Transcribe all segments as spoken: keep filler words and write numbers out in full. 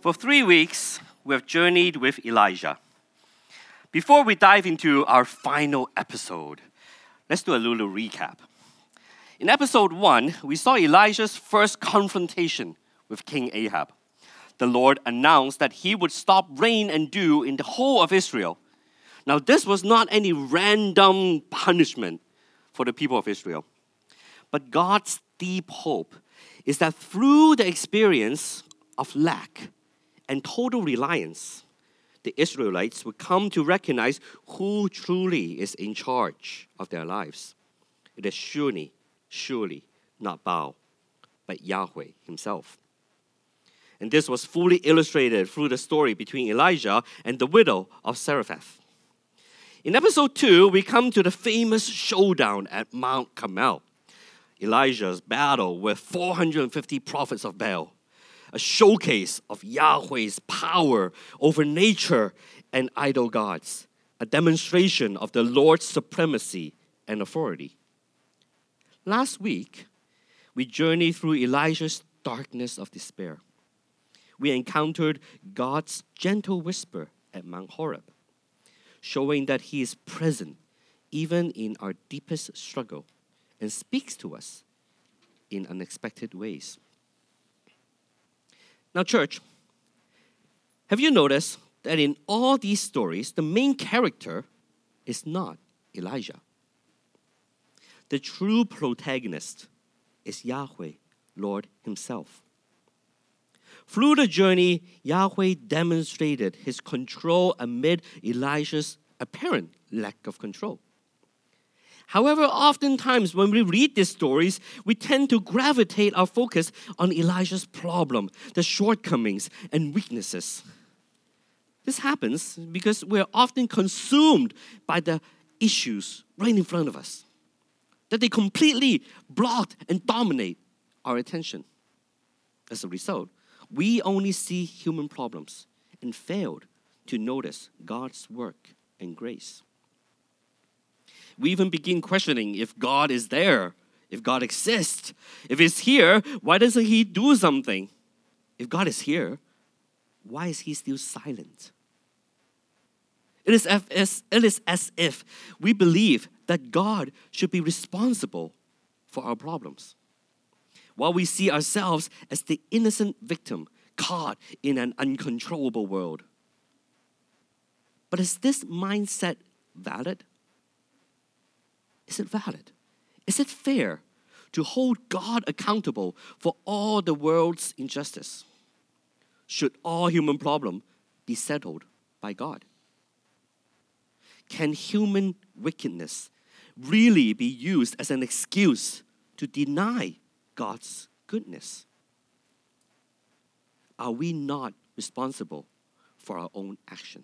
For three weeks, we have journeyed with Elijah. Before we dive into our final episode, let's do a little recap. In episode one, we saw Elijah's first confrontation with King Ahab. The Lord announced that he would stop rain and dew in the whole of Israel. Now, this was not any random punishment for the people of Israel. But God's deep hope is that through the experience of lack and total reliance, the Israelites would come to recognize who truly is in charge of their lives. It is surely, surely not Baal, but Yahweh himself. And this was fully illustrated through the story between Elijah and the widow of Zarephath. In episode two, we come to the famous showdown at Mount Carmel. Elijah's battle with four hundred fifty prophets of Baal, a showcase of Yahweh's power over nature and idol gods, a demonstration of the Lord's supremacy and authority. Last week, we journeyed through Elijah's darkness of despair. We encountered God's gentle whisper at Mount Horeb, showing that He is present even in our deepest struggle and speaks to us in unexpected ways. Now, church, have you noticed that in all these stories, the main character is not Elijah? The true protagonist is Yahweh, Lord himself. Through the journey, Yahweh demonstrated his control amid Elijah's apparent lack of control. However, oftentimes when we read these stories, we tend to gravitate our focus on Elijah's problem, the shortcomings and weaknesses. This happens because we're often consumed by the issues right in front of us, that they completely block and dominate our attention. As a result, we only see human problems and failed to notice God's work and grace. We even begin questioning if God is there, if God exists. If He's here, why doesn't He do something? If God is here, why is He still silent? It is as, it is as if we believe that God should be responsible for our problems, while we see ourselves as the innocent victim caught in an uncontrollable world. But is this mindset valid? Is it valid? Is it fair to hold God accountable for all the world's injustice? Should all human problems be settled by God? Can human wickedness really be used as an excuse to deny God's goodness? Are we not responsible for our own action?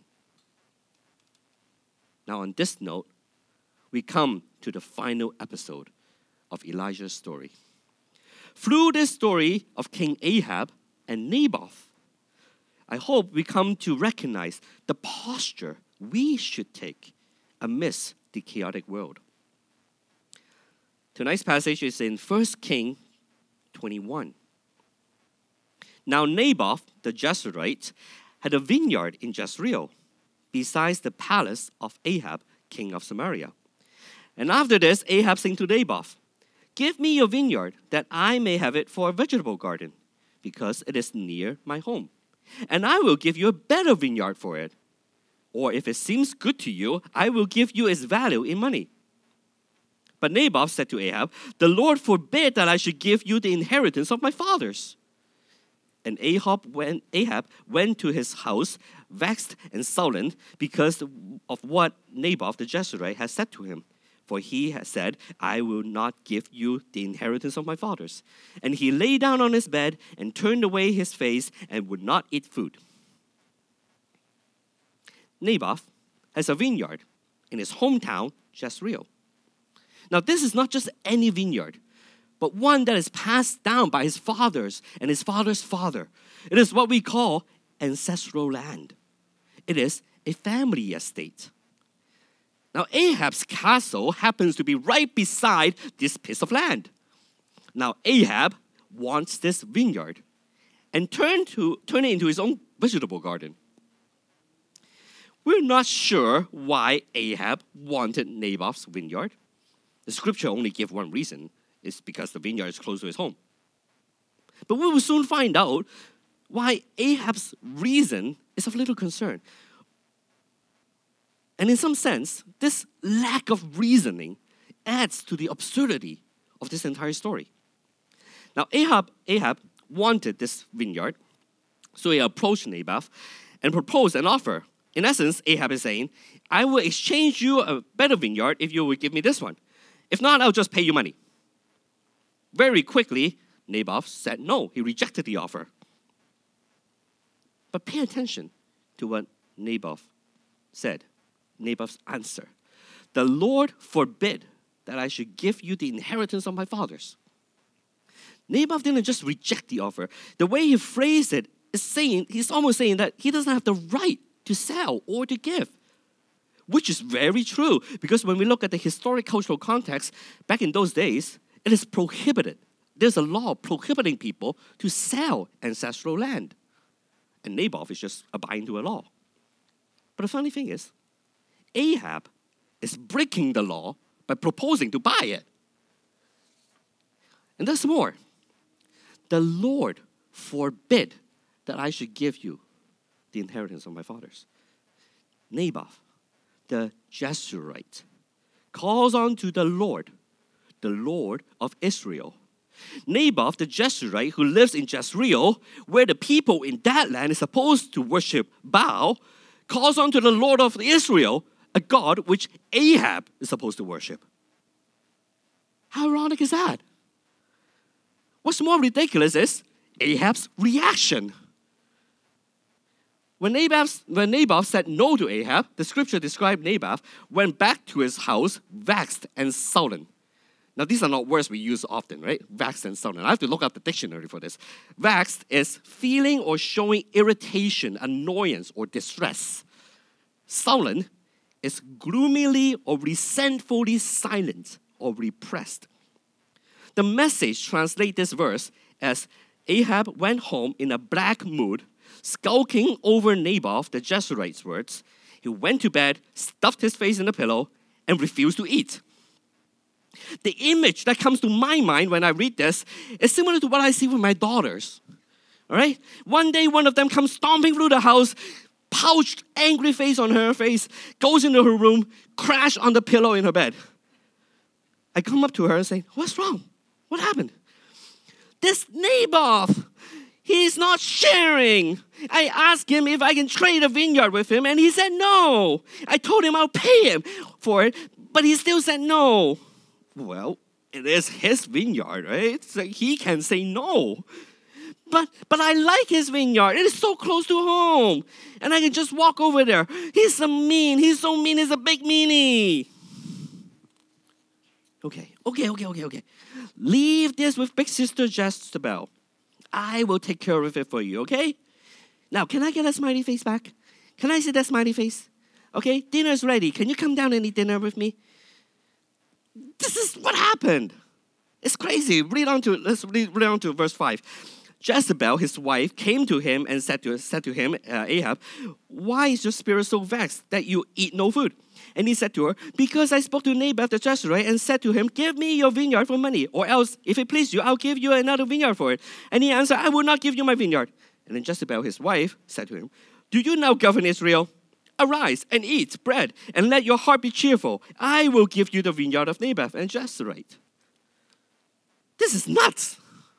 Now, on this note, we come to the final episode of Elijah's story. Through this story of King Ahab and Naboth, I hope we come to recognize the posture we should take amidst the chaotic world. Tonight's passage is in First Kings twenty-one. Now Naboth the Jezreelite had a vineyard in Jezreel, besides the palace of Ahab, king of Samaria. And after this, Ahab said to Naboth, "Give me your vineyard, that I may have it for a vegetable garden, because it is near my home. And I will give you a better vineyard for it. Or if it seems good to you, I will give you its value in money." But Naboth said to Ahab, "The Lord forbid that I should give you the inheritance of my fathers." And Ahab went, Ahab went to his house, vexed and sullen, because of what Naboth the Jezreelite had said to him. For he had said, "I will not give you the inheritance of my fathers." And he lay down on his bed and turned away his face and would not eat food. Naboth has a vineyard in his hometown, Jezreel. Now, this is not just any vineyard, but one that is passed down by his fathers and his father's father. It is what we call ancestral land. It is a family estate. Now, Ahab's castle happens to be right beside this piece of land. Now, Ahab wants this vineyard and turn, to, turn it into his own vegetable garden. We're not sure why Ahab wanted Naboth's vineyard. The scripture only gives one reason. It's because the vineyard is close to his home. But we will soon find out why Ahab's reason is of little concern. And in some sense, this lack of reasoning adds to the absurdity of this entire story. Now, Ahab, Ahab wanted this vineyard, so he approached Naboth and proposed an offer. In essence, Ahab is saying, I will exchange you a better vineyard if you will give me this one. If not, I'll just pay you money. Very quickly, Naboth said no. He rejected the offer. But pay attention to what Naboth said. Naboth's answer. The Lord forbid that I should give you the inheritance of my fathers. Naboth didn't just reject the offer. The way he phrased it is saying, he's almost saying that he doesn't have the right to sell or to give. Which is very true, because when we look at the historic cultural context, back in those days, it is prohibited. There's a law prohibiting people to sell ancestral land. And Naboth is just abiding to a law. But the funny thing is, Ahab is breaking the law by proposing to buy it. And there's more. The Lord forbid that I should give you the inheritance of my fathers. Naboth, the Jezreelite, calls on to the Lord, the Lord of Israel. Naboth, the Jezreelite who lives in Jezreel, where the people in that land is supposed to worship Baal, calls on to the Lord of Israel, a God which Ahab is supposed to worship. How ironic is that? What's more ridiculous is Ahab's reaction. When Naboth, when Naboth said no to Ahab, the scripture described Naboth went back to his house vexed and sullen. Now, these are not words we use often, right? Vexed and sullen. I have to look up the dictionary for this. Vexed is feeling or showing irritation, annoyance, or distress. Sullen is gloomily or resentfully silent or repressed. The Message translates this verse as Ahab went home in a black mood, skulking over Naboth, the Jezreelite's words. He went to bed, stuffed his face in a pillow, and refused to eat. The image that comes to my mind when I read this is similar to what I see with my daughters. All right? One day, one of them comes stomping through the house, pouched, angry face on her face, goes into her room, crashed on the pillow in her bed. I come up to her and say, what's wrong? What happened? This Naboth, he's not sharing. I asked him if I can trade a vineyard with him, and he said no. I told him I'll pay him for it, but he still said no. Well, it is his vineyard, right? So he can say no. But but I like his vineyard. It is so close to home. And I can just walk over there. He's so mean. He's so mean. He's a big meanie. Okay, okay, okay, okay, okay. Leave this with big sister Jezebel. I will take care of it for you, okay? Now, can I get a smiley face back? Can I see that smiley face? Okay, dinner's ready. Can you come down and eat dinner with me? This is what happened. It's crazy. Read on to, let's read, read on to verse five. Jezebel, his wife, came to him and said to, said to him, uh, Ahab, why is your spirit so vexed that you eat no food? And he said to her, because I spoke to Naboth the Jezreelite and said to him, give me your vineyard for money, or else, if it please you, I'll give you another vineyard for it. And he answered, I will not give you my vineyard. And then Jezebel, his wife, said to him, do you now govern Israel? Arise and eat bread, and let your heart be cheerful. I will give you the vineyard of Naboth and Jezreelite. This is nuts.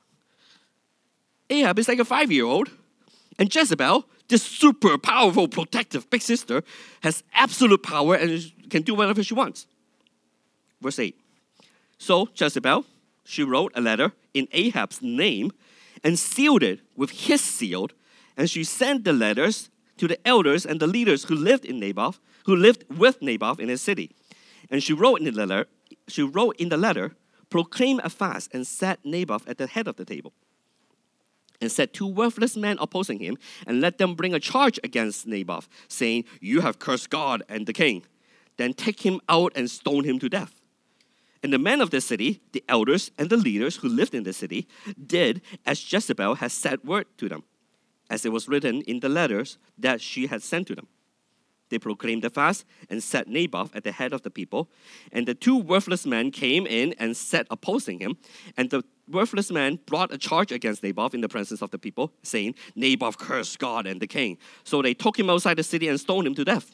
Ahab is like a five-year-old, and Jezebel, this super powerful, protective big sister, has absolute power and can do whatever she wants. Verse eight. So Jezebel, she wrote a letter in Ahab's name and sealed it with his seal, and she sent the letters to the elders and the leaders who lived in Naboth, who lived with Naboth in his city. And she wrote in the letter, she wrote in the letter, proclaim a fast and set Naboth at the head of the table. And set two worthless men opposing him, and let them bring a charge against Naboth, saying, you have cursed God and the king. Then take him out and stone him to death. And the men of the city, the elders and the leaders who lived in the city, did as Jezebel had said word to them. as it was written in the letters that she had sent to them. They proclaimed the fast and set Naboth at the head of the people. And the two worthless men came in and sat opposing him. And the worthless man brought a charge against Naboth in the presence of the people, saying, Naboth cursed God and the king. So they took him outside the city and stoned him to death.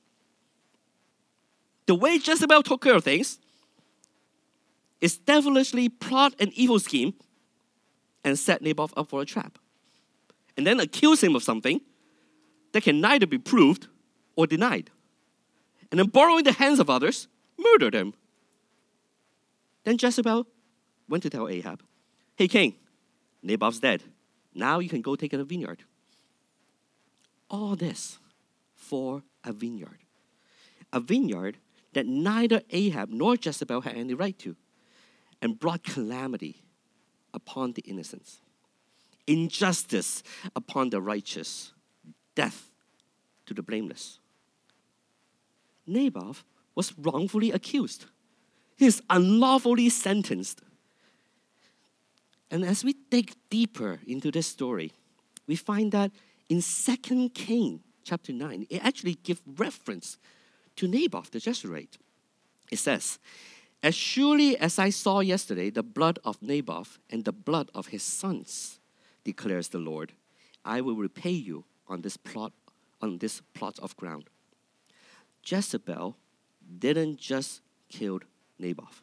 The way Jezebel took care of things is devilishly plot an evil scheme and set Naboth up for a trap. And then accuse him of something that can neither be proved or denied. And then borrowing the hands of others, murdered him. Then Jezebel went to tell Ahab, hey king, Naboth's dead. Now you can go take a vineyard. All this for a vineyard. A vineyard that neither Ahab nor Jezebel had any right to, and brought calamity upon the innocents, injustice upon the righteous, death to the blameless. Naboth was wrongfully accused. He is unlawfully sentenced. And as we dig deeper into this story, we find that in Second Kings chapter nine, it actually gives reference to Naboth the Jezreelite. It says, as surely as I saw yesterday the blood of Naboth and the blood of his sons, declares the Lord, I will repay you on this plot, on this plot of ground. Jezebel didn't just kill Naboth.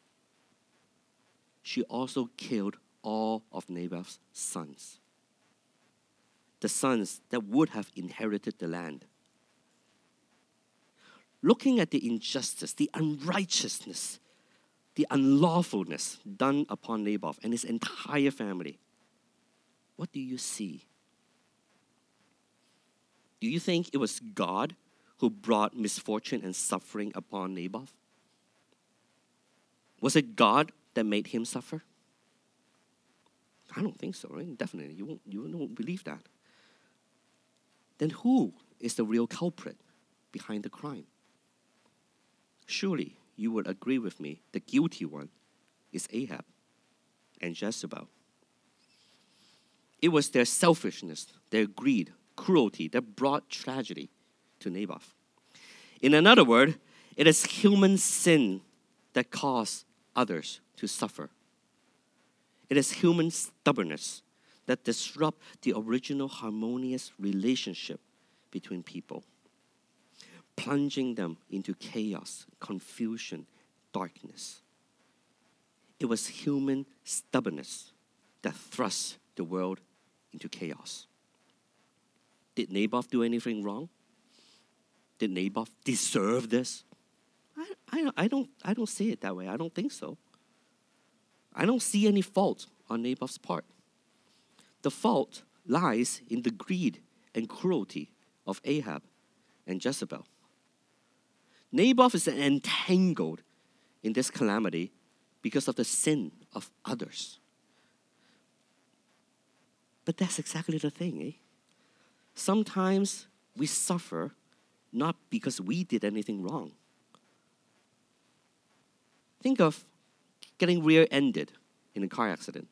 She also killed all of Naboth's sons. The sons that would have inherited the land. Looking at the injustice, the unrighteousness, the unlawfulness done upon Naboth and his entire family, what do you see? Do you think it was God who brought misfortune and suffering upon Naboth? Was it God that made him suffer? I don't think so, right? Definitely, you won't, you won't believe that. Then who is the real culprit behind the crime? Surely you would agree with me, the guilty one is Ahab and Jezebel. It was their selfishness, their greed, cruelty that brought tragedy to Naboth. In another word, it is human sin that caused others to suffer. It is human stubbornness that disrupt the original harmonious relationship between people, plunging them into chaos, confusion, darkness. It was human stubbornness that thrust the world into chaos. Did Naboth do anything wrong? Did Naboth deserve this? I, I, I, don't, I don't see it that way. I don't think so. I don't see any fault on Naboth's part. The fault lies in the greed and cruelty of Ahab and Jezebel. Naboth is entangled in this calamity because of the sin of others. But that's exactly the thing, eh? Sometimes we suffer not because we did anything wrong. Think of getting rear-ended in a car accident.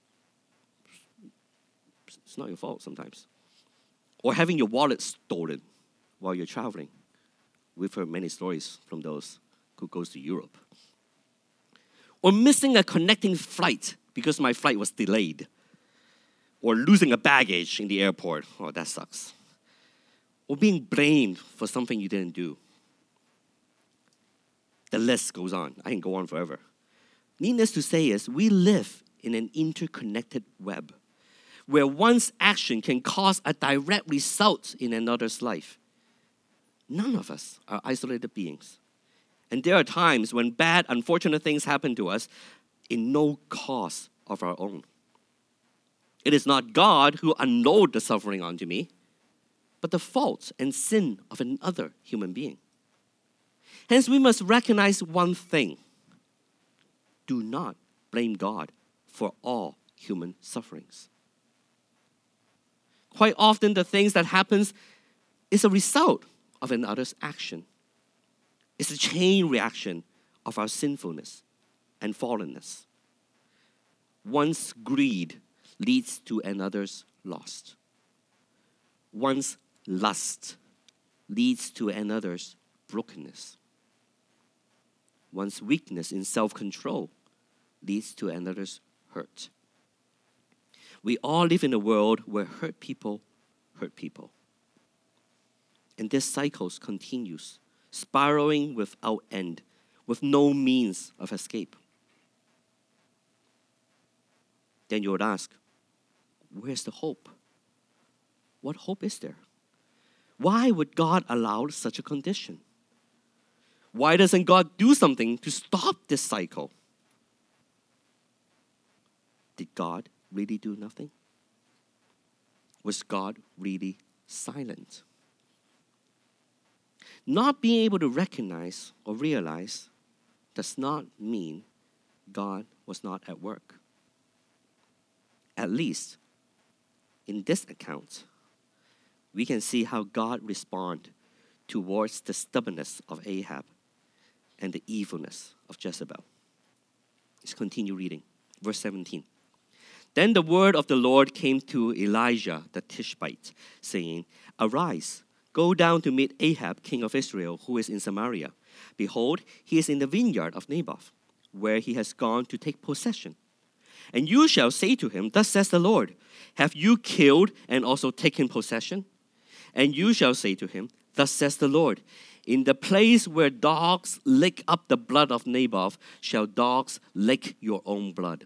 It's not your fault sometimes. Or having your wallet stolen while you're traveling. We've heard many stories from those who goes to Europe. Or missing a connecting flight because my flight was delayed. Or losing a baggage in the airport. Oh, that sucks. Or being blamed for something you didn't do. The list goes on. I can go on forever. Needless to say is, we live in an interconnected web where one's action can cause a direct result in another's life. None of us are isolated beings. And there are times when bad, unfortunate things happen to us in no cause of our own. It is not God who unloaded the suffering onto me, but the fault and sin of another human being. Hence, we must recognize one thing. Do not blame God for all human sufferings. Quite often, the things that happens is a result of another's action. It's a chain reaction of our sinfulness and fallenness. One's greed leads to another's loss. one's lust leads to another's brokenness. One's weakness in self-control leads to another's hurt. We all live in a world where hurt people hurt people. And this cycle continues, spiraling without end, with no means of escape. Then you would ask, where's the hope? What hope is there? Why would God allow such a condition? Why doesn't God do something to stop this cycle? Did God really do nothing? Was God really silent? Not being able to recognize or realize does not mean God was not at work. At least, in this account, we can see how God responded towards the stubbornness of Ahab and the evilness of Jezebel. Let's continue reading. Verse seventeen. Then the word of the Lord came to Elijah the Tishbite, saying, Arise, go down to meet Ahab, king of Israel, who is in Samaria. Behold, he is in the vineyard of Naboth, where he has gone to take possession. And you shall say to him, Thus says the Lord, Have you killed and also taken possession? And you shall say to him, Thus says the Lord, In the place where dogs lick up the blood of Naboth, shall dogs lick your own blood.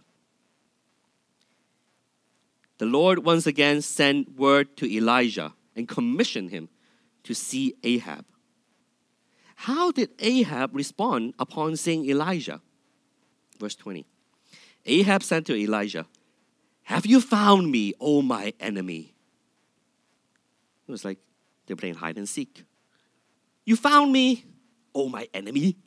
The Lord once again sent word to Elijah and commissioned him to see Ahab. How did Ahab respond upon seeing Elijah? Verse twenty. Ahab said to Elijah, Have you found me, O my enemy? It was like they're playing hide and seek. You found me, O my enemy?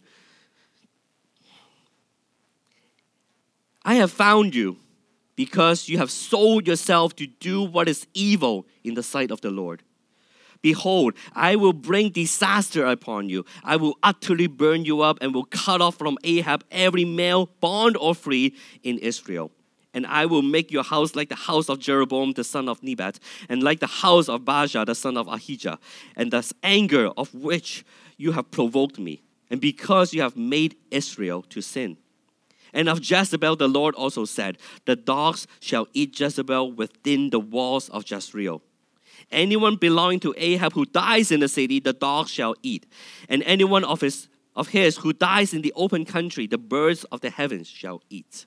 I have found you because you have sold yourself to do what is evil in the sight of the Lord. Behold, I will bring disaster upon you. I will utterly burn you up and will cut off from Ahab every male, bond or free, in Israel. And I will make your house like the house of Jeroboam the son of Nebat, and like the house of Baasha the son of Ahijah, and the anger of which you have provoked me, and because you have made Israel to sin. And of Jezebel the Lord also said, The dogs shall eat Jezebel within the walls of Jezreel. Anyone belonging to Ahab who dies in the city, the dogs shall eat. And anyone of his, of his who dies in the open country, the birds of the heavens shall eat.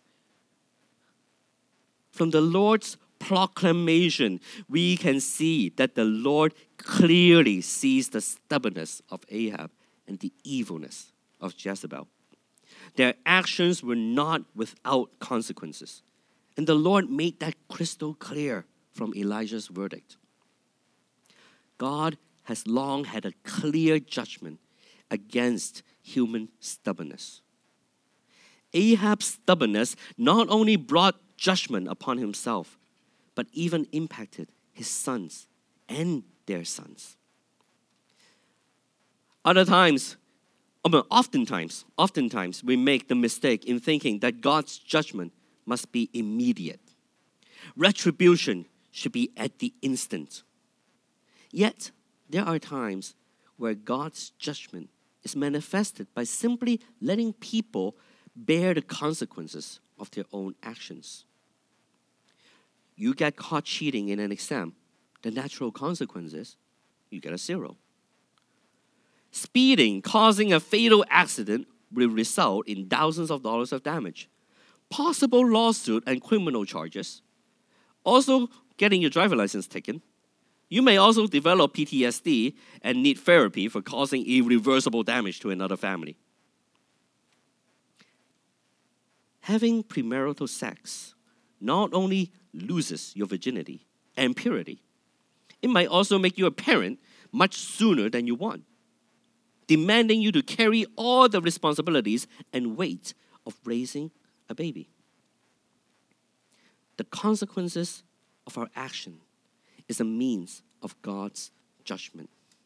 From the Lord's proclamation, we can see that the Lord clearly sees the stubbornness of Ahab and the evilness of Jezebel. Their actions were not without consequences. And the Lord made that crystal clear from Elijah's verdict. God has long had a clear judgment against human stubbornness. Ahab's stubbornness not only brought judgment upon himself, but even impacted his sons and their sons. Other times, I mean, oftentimes, oftentimes we make the mistake in thinking that God's judgment must be immediate. Retribution should be at the instant. Yet, there are times where God's judgment is manifested by simply letting people bear the consequences of their own actions. You get caught cheating in an exam, the natural consequence is you get a zero. Speeding, causing a fatal accident, will result in thousands of dollars of damage. Possible lawsuit and criminal charges. Also, getting your driver license taken. You may also develop P T S D and need therapy for causing irreversible damage to another family. Having premarital sex not only loses your virginity and purity, it might also make you a parent much sooner than you want, demanding you to carry all the responsibilities and weight of raising a baby. The consequences of our action is a means of God's judgment.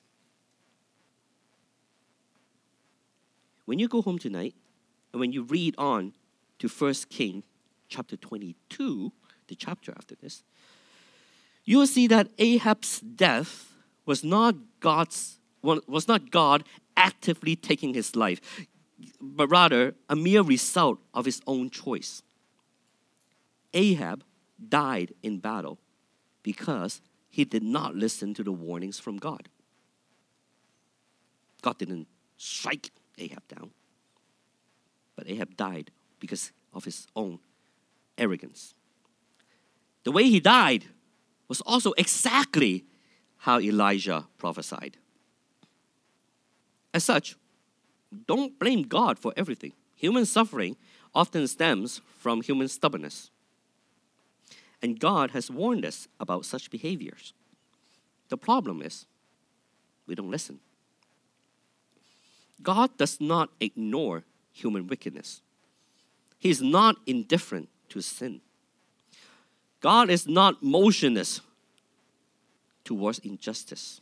When you go home tonight, and when you read on to First Kings chapter twenty-two, the chapter after this, you will see that Ahab's death was not God's was not God actively taking his life, but rather a mere result of his own choice. Ahab died in battle because he did not listen to the warnings from God. God didn't strike Ahab down, but Ahab died because of his own arrogance. The way he died was also exactly how Elijah prophesied. As such, don't blame God for everything. Human suffering often stems from human stubbornness. And God has warned us about such behaviors. The problem is, we don't listen. God does not ignore human wickedness. He is not indifferent to sin. God is not motionless towards injustice.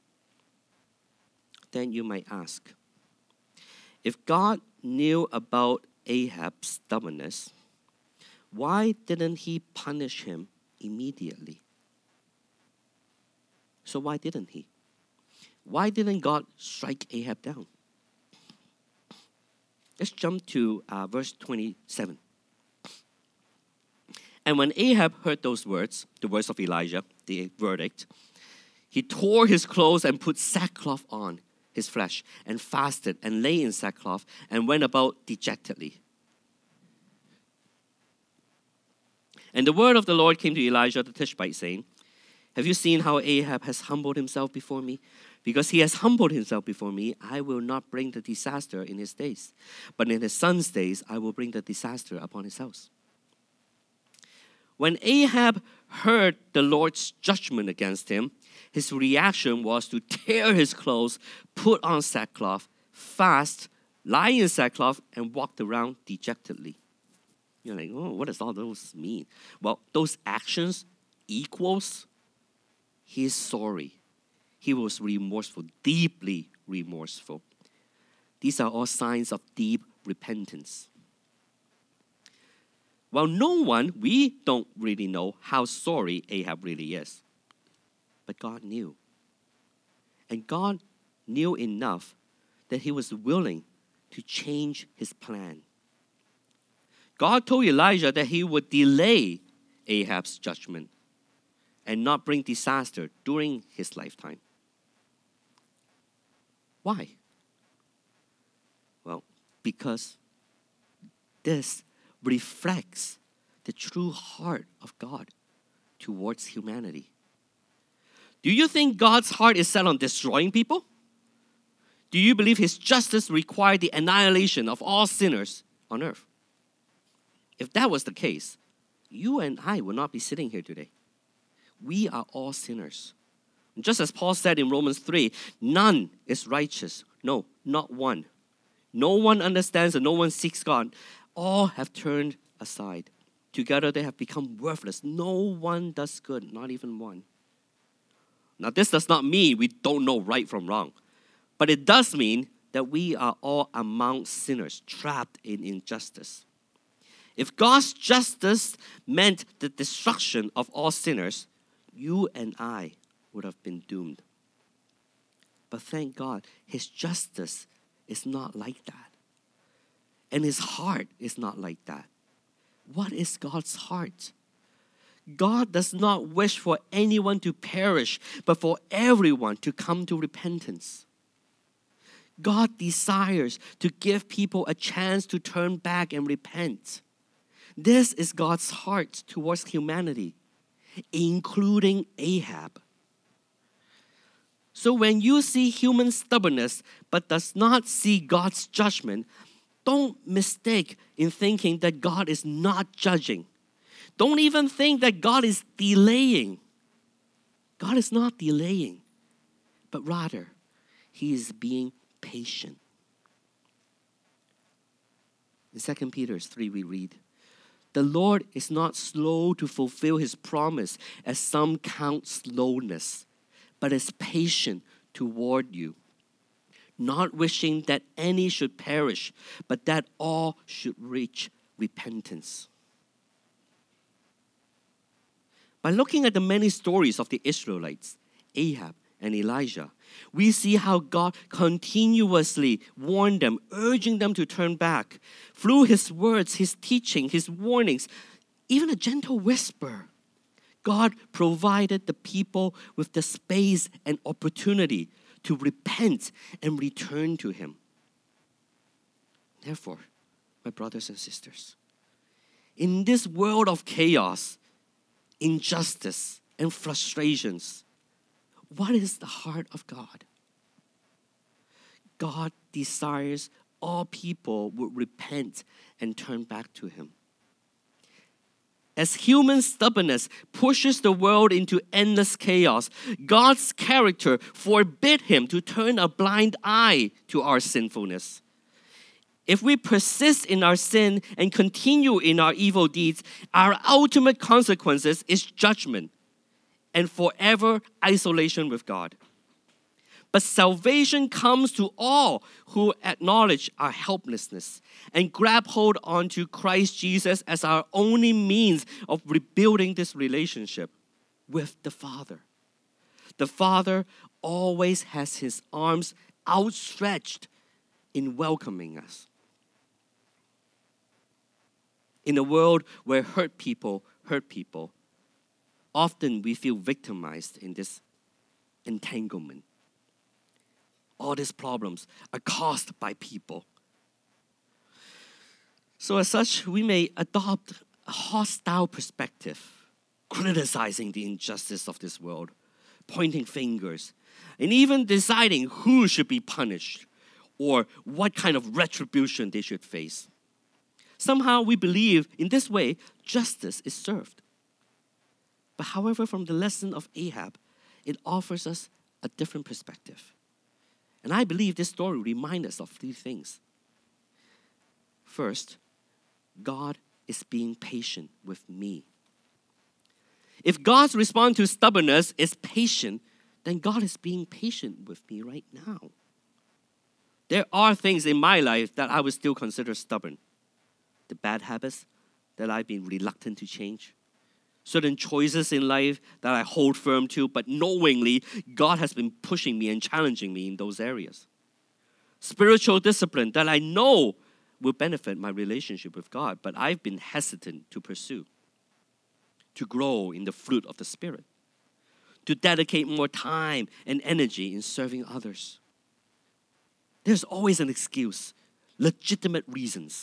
Then you might ask, if God knew about Ahab's stubbornness, why didn't he punish him immediately? So why didn't he? Why didn't God strike Ahab down? Let's jump to uh, verse twenty-seven. And when Ahab heard those words, the words of Elijah, the verdict, he tore his clothes and put sackcloth on his flesh and fasted and lay in sackcloth and went about dejectedly. And the word of the Lord came to Elijah the Tishbite, saying, have you seen how Ahab has humbled himself before me? Because he has humbled himself before me, I will not bring the disaster in his days. But in his son's days, I will bring the disaster upon his house. When Ahab heard the Lord's judgment against him, his reaction was to tear his clothes, put on sackcloth, fast, lie in sackcloth, and walked around dejectedly. You're like, oh, what does all those mean? Well, those actions equals he is sorry. He was remorseful, deeply remorseful. These are all signs of deep repentance. Well, no one, we don't really know how sorry Ahab really is. But God knew. And God knew enough that he was willing to change his plan. God told Elijah that he would delay Ahab's judgment and not bring disaster during his lifetime. Why? Well, because this reflects the true heart of God towards humanity. Do you think God's heart is set on destroying people? Do you believe his justice required the annihilation of all sinners on earth? If that was the case, you and I would not be sitting here today. We are all sinners. Just as Paul said in Romans three, none is righteous. No, not one. No one understands and no one seeks God. All have turned aside. Together they have become worthless. No one does good, not even one. Now this does not mean we don't know right from wrong. But it does mean that we are all among sinners, trapped in injustice. If God's justice meant the destruction of all sinners, you and I would have been doomed. But thank God, his justice is not like that. And his heart is not like that. What is God's heart? God does not wish for anyone to perish, but for everyone to come to repentance. God desires to give people a chance to turn back and repent. This is God's heart towards humanity, including Ahab. So when you see human stubbornness but does not see God's judgment, don't mistake in thinking that God is not judging. Don't even think that God is delaying. God is not delaying, but rather, he is being patient. In Second Peter three, we read, the Lord is not slow to fulfill his promise, as some count slowness, but is patient toward you, not wishing that any should perish, but that all should reach repentance. By looking at the many stories of the Israelites, Ahab and Elijah, we see how God continuously warned them, urging them to turn back. Through his words, his teaching, his warnings, even a gentle whisper, God provided the people with the space and opportunity to repent and return to him. Therefore, my brothers and sisters, in this world of chaos, injustice, and frustrations, what is the heart of God? God desires all people would repent and turn back to him. As human stubbornness pushes the world into endless chaos, God's character forbid him to turn a blind eye to our sinfulness. If we persist in our sin and continue in our evil deeds, our ultimate consequences is judgment and forever isolation with God. But salvation comes to all who acknowledge our helplessness and grab hold onto Christ Jesus as our only means of rebuilding this relationship with the Father. The Father always has his arms outstretched in welcoming us. In a world where hurt people hurt people, often we feel victimized in this entanglement. All these problems are caused by people. So as such, we may adopt a hostile perspective, criticizing the injustice of this world, pointing fingers, and even deciding who should be punished or what kind of retribution they should face. Somehow we believe in this way, justice is served. But however, from the lesson of Ahab, it offers us a different perspective. And I believe this story reminds us of three things. First, God is being patient with me. If God's response to stubbornness is patient, then God is being patient with me right now. There are things in my life that I would still consider stubborn. The bad habits that I've been reluctant to change. Certain choices in life that I hold firm to, but knowingly, God has been pushing me and challenging me in those areas. Spiritual discipline that I know will benefit my relationship with God, but I've been hesitant to pursue. To grow in the fruit of the Spirit. To dedicate more time and energy in serving others. There's always an excuse, legitimate reasons.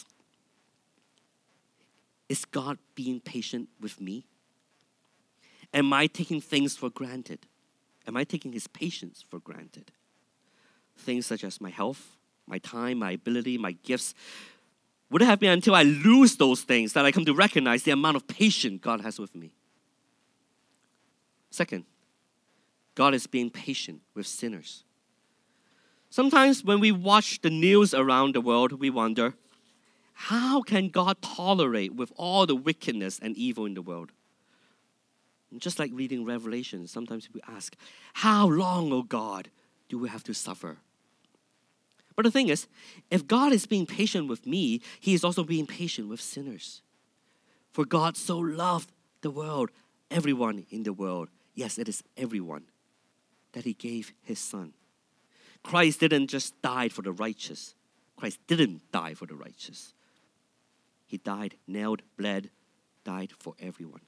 Is God being patient with me? Am I taking things for granted? Am I taking his patience for granted? Things such as my health, my time, my ability, my gifts. Would it have been until I lose those things that I come to recognize the amount of patience God has with me? Second, God is being patient with sinners. Sometimes when we watch the news around the world, we wonder, how can God tolerate with all the wickedness and evil in the world? And just like reading Revelation, sometimes we ask, how long, oh God, do we have to suffer? But the thing is, if God is being patient with me, he is also being patient with sinners. For God so loved the world, everyone in the world, yes, it is everyone, that he gave his son. Christ didn't just die for the righteous. Christ didn't die for the righteous. He died, nailed, bled, died for everyone.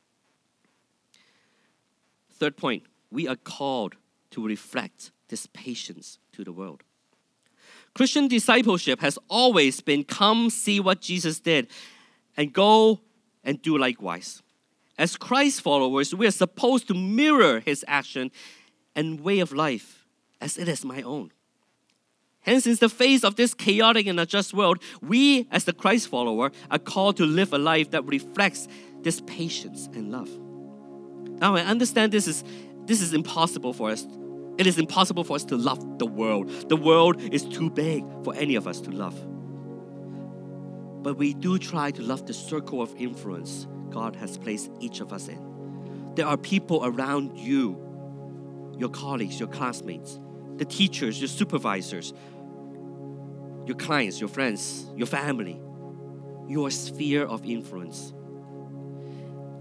Third point, we are called to reflect this patience to the world. Christian discipleship has always been come see what Jesus did and go and do likewise. As Christ followers, we are supposed to mirror his action and way of life as it is my own. Hence, in the face of this chaotic and unjust world, we as the Christ follower are called to live a life that reflects this patience and love. Now, I understand this is, this is impossible for us. It is impossible for us to love the world. The world is too big for any of us to love. But we do try to love the circle of influence God has placed each of us in. There are people around you, your colleagues, your classmates, the teachers, your supervisors, your clients, your friends, your family, your sphere of influence.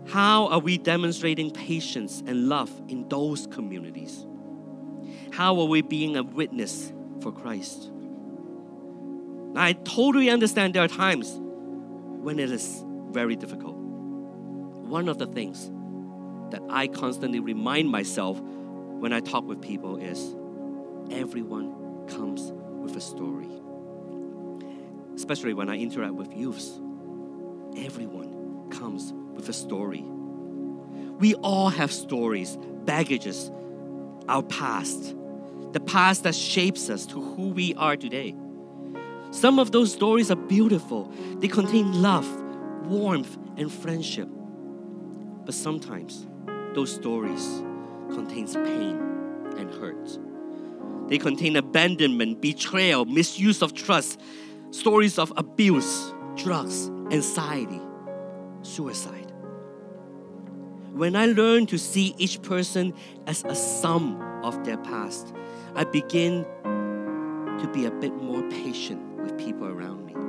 How are we demonstrating patience and love in those communities? How are we being a witness for Christ? Now, I totally understand there are times when it is very difficult. One of the things that I constantly remind myself when I talk with people is everyone comes with a story. Especially when I interact with youths. Everyone comes with a story. We all have stories, baggages, our past, the past that shapes us to who we are today. Some of those stories are beautiful. They contain love, warmth, and friendship. But sometimes those stories contains pain and hurt. They contain abandonment, betrayal, misuse of trust, stories of abuse, drugs, anxiety, suicide. When I learn to see each person as a sum of their past, I begin to be a bit more patient with people around me.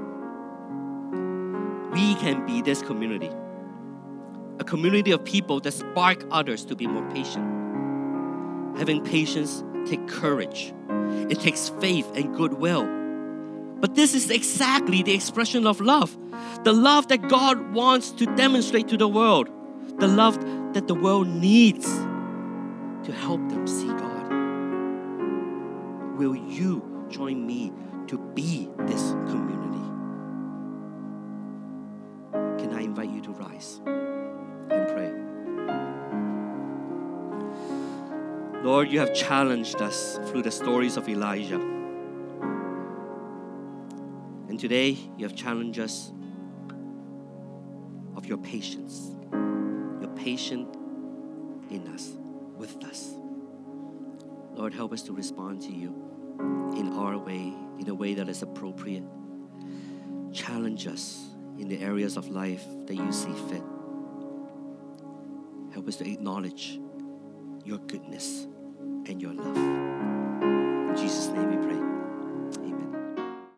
We can be this community, a community of people that spark others to be more patient. Having patience takes courage. It takes faith and goodwill. But this is exactly the expression of love. The love that God wants to demonstrate to the world. The love that the world needs to help them see God. Will you join me to be this community? Can I invite you to rise and pray? Lord, you have challenged us through the stories of Elijah. And today, you have challenged us of your patience. Your patience in us, with us. Lord, help us to respond to you in our way, in a way that is appropriate. Challenge us in the areas of life that you see fit. Help us to acknowledge your goodness and your love.